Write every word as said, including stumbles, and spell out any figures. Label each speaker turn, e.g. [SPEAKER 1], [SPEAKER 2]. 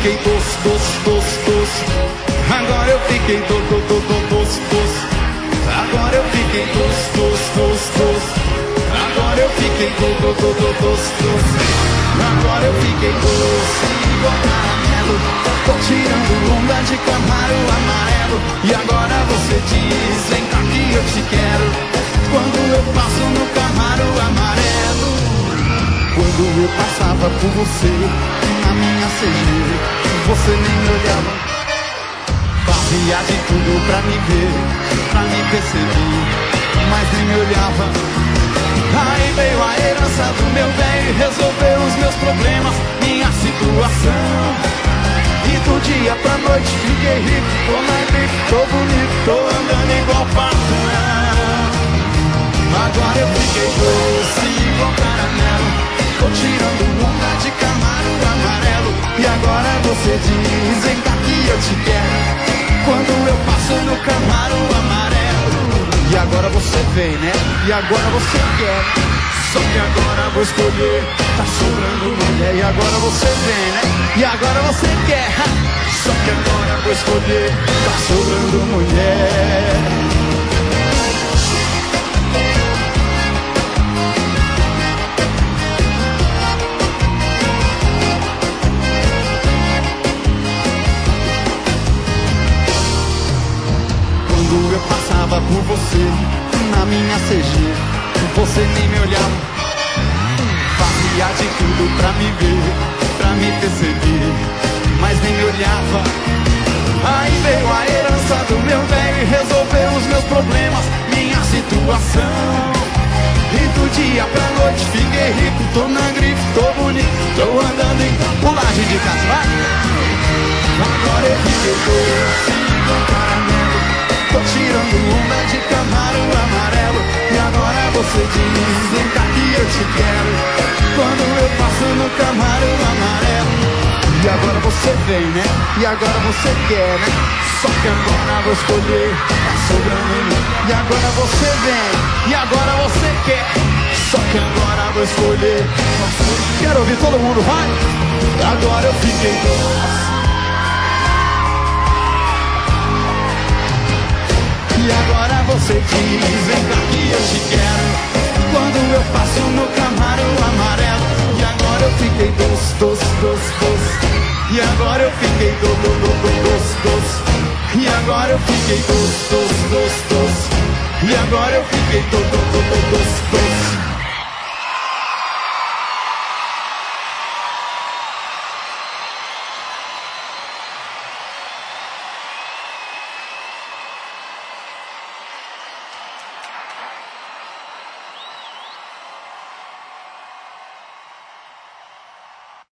[SPEAKER 1] fiquei doce, doce, doce, doce. Agora eu fiquei do, do, do, do, doce, doce. Agora eu fiquei doce, doce, doce, doce. Agora eu fiquei do, do, do, do, doce, doce. Agora eu fiquei doce igual caramelo. Tô tirando onda de Camaro amarelo. E agora você diz, vem cá que eu te quero. Quando eu passo no Camaro amarelo. Quando eu passava por você, na minha C G, você nem me olhava. Fazia de tudo pra me ver, pra me perceber, mas nem me olhava. Aí veio a herança do meu bem, resolveu os meus problemas, minha situação. E do dia pra noite fiquei rico, tô na grife, tô bonito, tô andando igual patrão. Agora eu fiquei doce igual caramelo, tô tirando onda de Camaro amarelo. E agora você diz, vem cá que eu te quero. Quando eu passo no Camaro amarelo. E agora você vem, né? E agora você quer. Só que agora vou escolher, tá sobrando mulher. E agora você vem, né? E agora você quer. Só que agora vou escolher, tá sobrando mulher. Quando eu passava por você, na minha C G, você nem me olhava. Fazia de tudo pra me ver, pra me perceber, mas nem me olhava. Aí veio a herança do meu bem e resolveu os meus problemas, minha situação. E do dia pra noite fiquei rico, tô na grife, tô bonito, tô andando em pulagem de casa, vai! Agora eu fiquei doce igual caramelo, tô tirando onda de Camaro amarelo. E agora você diz, vem cá que eu te quero. Quando eu passo no Camaro amarelo. E agora você vem, né? E agora você quer, né? Só que agora vou escolher, tá sobrando. E agora você vem, e agora você quer. Só que agora vou escolher. Quero ouvir todo mundo, vai! Agora eu fiquei doce. E agora você diz, vem cá que eu te quero. Quando eu passo no Camaro amarelo. E agora eu fiquei doce, doce, doce, doce. E agora eu fiquei do, do, do, do, doce, doce. E agora eu fiquei doce, doce, doce, doce. E agora eu fiquei do, do,